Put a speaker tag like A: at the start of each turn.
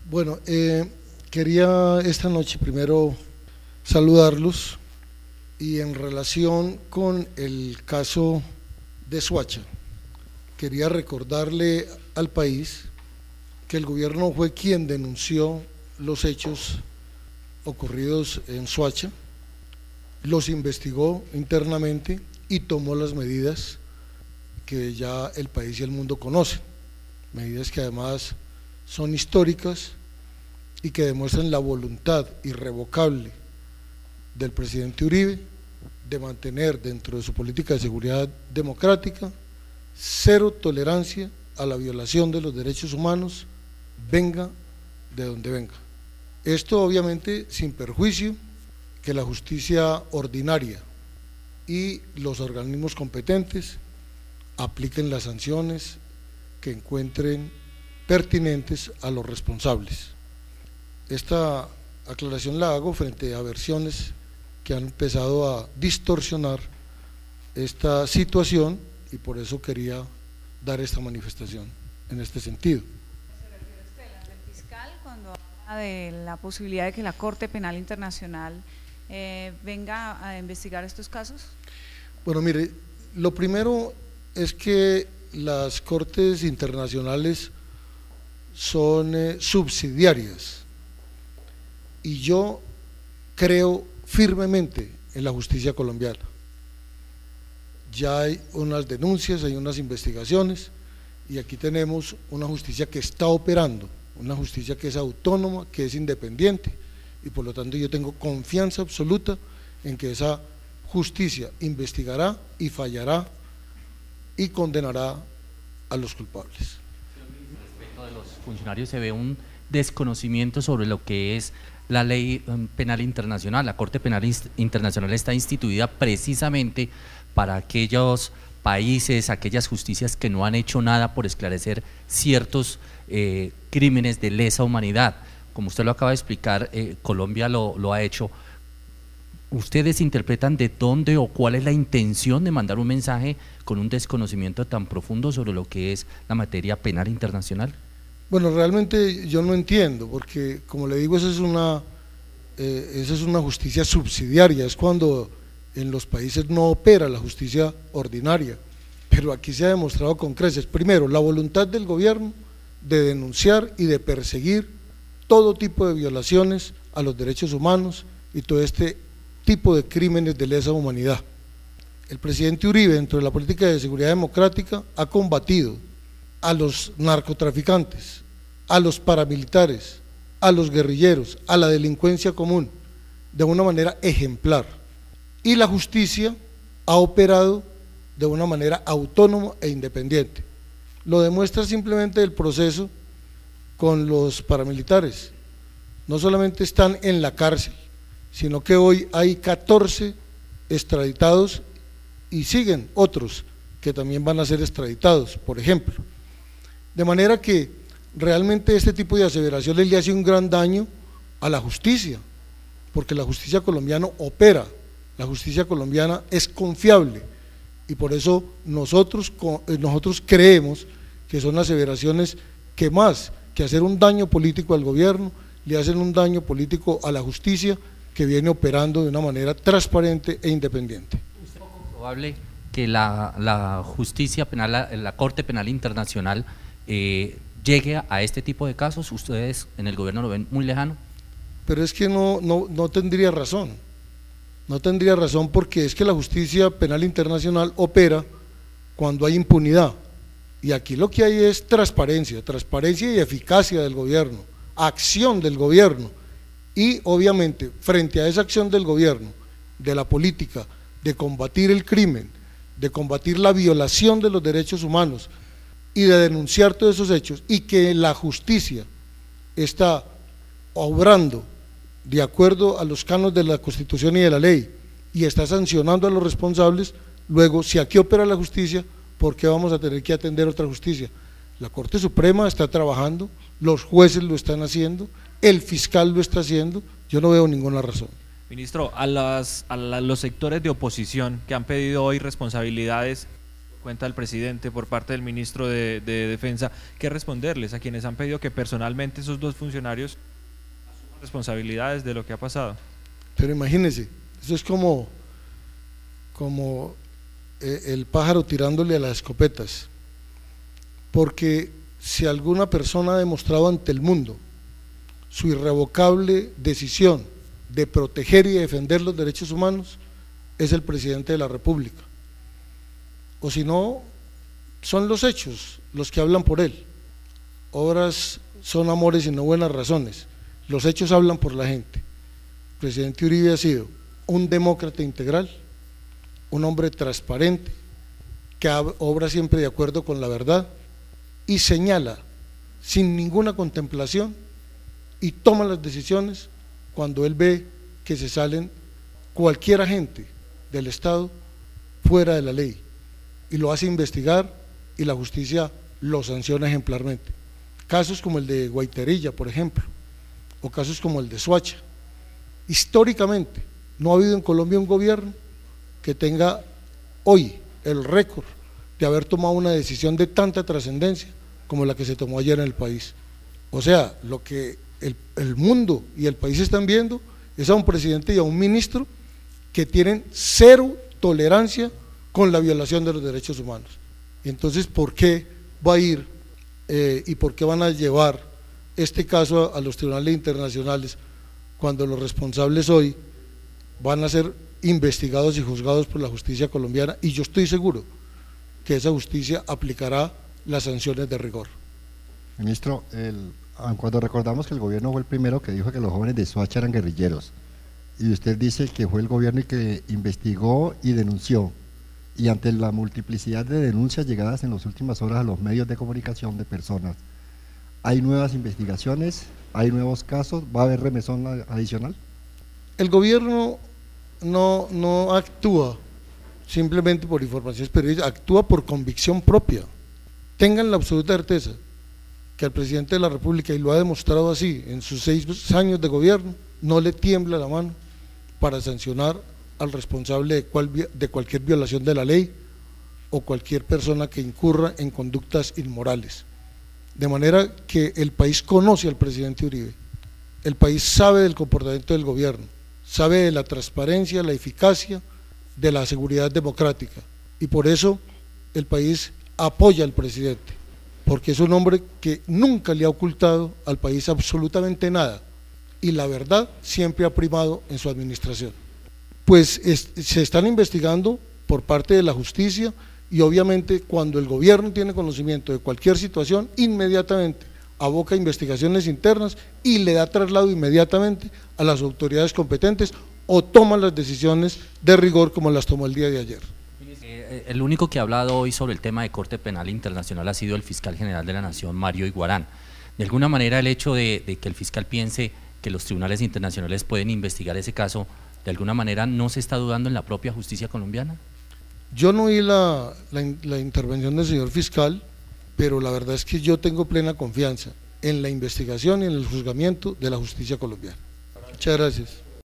A: Bueno, quería esta noche primero saludarlos y en relación con el caso de Soacha, quería recordarle al país que el gobierno fue quien denunció los hechos ocurridos en Soacha, los investigó internamente y tomó las medidas que ya el país y el mundo conocen, medidas que además son históricas y que demuestran la voluntad irrevocable del presidente Uribe de mantener dentro de su política de seguridad democrática cero tolerancia a la violación de los derechos humanos, venga de donde venga. Esto obviamente sin perjuicio que la justicia ordinaria y los organismos competentes apliquen las sanciones que encuentren pertinentes a los responsables. Esta aclaración la hago frente a versiones que han empezado a distorsionar esta situación y por eso quería dar esta manifestación en este sentido.
B: ¿Se refiere usted al fiscal cuando habla de la posibilidad de que la Corte Penal Internacional venga a investigar estos casos?
A: Bueno, mire, lo primero es que las cortes internacionales son subsidiarias y yo creo firmemente en la justicia colombiana. Ya hay unas denuncias, hay unas investigaciones y aquí tenemos una justicia que está operando, una justicia que es autónoma, que es independiente y por lo tanto yo tengo confianza absoluta en que esa justicia investigará y fallará y condenará a los culpables.
C: Respecto de los funcionarios se ve un desconocimiento sobre lo que es la ley penal internacional. La Corte Penal Internacional está instituida precisamente para aquellos países, aquellas justicias que no han hecho nada por esclarecer ciertos crímenes de lesa humanidad. Como usted lo acaba de explicar, Colombia lo ha hecho. ¿Ustedes interpretan de dónde o cuál es la intención de mandar un mensaje con un desconocimiento tan profundo sobre lo que es la materia penal internacional?
A: Bueno, realmente yo no entiendo, porque como le digo, esa es una justicia subsidiaria, es cuando en los países no opera la justicia ordinaria, pero aquí se ha demostrado con creces, primero, la voluntad del gobierno de denunciar y de perseguir todo tipo de violaciones a los derechos humanos y todo este tipo de crímenes de lesa humanidad. El presidente Uribe, dentro de la política de seguridad democrática, ha combatido a los narcotraficantes, a los paramilitares, a los guerrilleros, a la delincuencia común, de una manera ejemplar. Y la justicia ha operado de una manera autónoma e independiente. Lo demuestra simplemente el proceso con los paramilitares. No solamente están en la cárcel, sino que hoy hay 14 extraditados y siguen otros que también van a ser extraditados, por ejemplo. De manera que realmente este tipo de aseveraciones le hace un gran daño a la justicia, porque la justicia colombiana opera, la justicia colombiana es confiable y por eso nosotros creemos que son aseveraciones que más que hacer un daño político al gobierno, le hacen un daño político a la justicia que viene operando de una manera transparente e independiente.
C: ¿Es poco probable que la justicia penal, la Corte Penal Internacional llegue a este tipo de casos? ¿Ustedes en el gobierno lo ven muy lejano?
A: Pero es que no tendría razón, no tendría razón porque es que la justicia penal internacional opera cuando hay impunidad y aquí lo que hay es transparencia y eficacia del gobierno, acción del gobierno y obviamente frente a esa acción del gobierno, de la política, de combatir el crimen, de combatir la violación de los derechos humanos y de denunciar todos esos hechos y que la justicia está obrando de acuerdo a los cánones de la Constitución y de la ley y está sancionando a los responsables, luego si aquí opera la justicia, ¿por qué vamos a tener que atender otra justicia? La Corte Suprema está trabajando, los jueces lo están haciendo, el fiscal lo está haciendo, yo no veo ninguna razón.
D: Ministro, a los sectores de oposición que han pedido hoy responsabilidades cuenta del presidente, por parte del ministro de Defensa, ¿qué responderles a quienes han pedido que personalmente esos dos funcionarios asuman responsabilidades de lo que ha pasado?
A: Pero imagínense, eso es como el pájaro tirándole a las escopetas, porque si alguna persona ha demostrado ante el mundo su irrevocable decisión de proteger y defender los derechos humanos, es el presidente de la República. O si no, son los hechos los que hablan por él. Obras son amores y no buenas razones. Los hechos hablan por la gente. El presidente Uribe ha sido un demócrata integral, un hombre transparente, que obra siempre de acuerdo con la verdad y señala sin ninguna contemplación y toma las decisiones cuando él ve que se salen cualquier agente del Estado fuera de la ley, y lo hace investigar y la justicia lo sanciona ejemplarmente. Casos como el de Guaiterilla, por ejemplo, o casos como el de Soacha. Históricamente no ha habido en Colombia un gobierno que tenga hoy el récord de haber tomado una decisión de tanta trascendencia como la que se tomó ayer en el país. O sea, lo que el mundo y el país están viendo es a un presidente y a un ministro que tienen cero tolerancia con la violación de los derechos humanos. Y entonces, ¿por qué va a ir y por qué van a llevar este caso a los tribunales internacionales cuando los responsables hoy van a ser investigados y juzgados por la justicia colombiana? Y yo estoy seguro que esa justicia aplicará las sanciones de rigor.
E: Ministro, cuando recordamos que el gobierno fue el primero que dijo que los jóvenes de Soacha eran guerrilleros, y usted dice que fue el gobierno que investigó y denunció, y ante la multiplicidad de denuncias llegadas en las últimas horas a los medios de comunicación de personas, ¿hay nuevas investigaciones? ¿Hay nuevos casos? ¿Va a haber remesón adicional?
A: El gobierno no actúa simplemente por informaciones periodísticas, actúa por convicción propia. Tengan la absoluta certeza que al presidente de la República, y lo ha demostrado así en sus 6 años de gobierno, no le tiembla la mano para sancionar al responsable de cualquier violación de la ley o cualquier persona que incurra en conductas inmorales. De manera que el país conoce al presidente Uribe, el país sabe del comportamiento del gobierno, sabe de la transparencia, la eficacia, de la seguridad democrática, y por eso el país apoya al presidente, porque es un hombre que nunca le ha ocultado al país absolutamente nada, y la verdad siempre ha primado en su administración. Pues se están investigando por parte de la justicia, y obviamente cuando el gobierno tiene conocimiento de cualquier situación, inmediatamente aboca investigaciones internas y le da traslado inmediatamente a las autoridades competentes o toma las decisiones de rigor como las tomó el día de ayer.
C: El único que ha hablado hoy sobre el tema de Corte Penal Internacional ha sido el fiscal general de la Nación, Mario Iguarán. De alguna manera el hecho de que el fiscal piense que los tribunales internacionales pueden investigar ese caso, de alguna manera no se está dudando en la propia justicia colombiana.
A: Yo no oí la intervención del señor fiscal, pero la verdad es que yo tengo plena confianza en la investigación y en el juzgamiento de la justicia colombiana. Muchas gracias.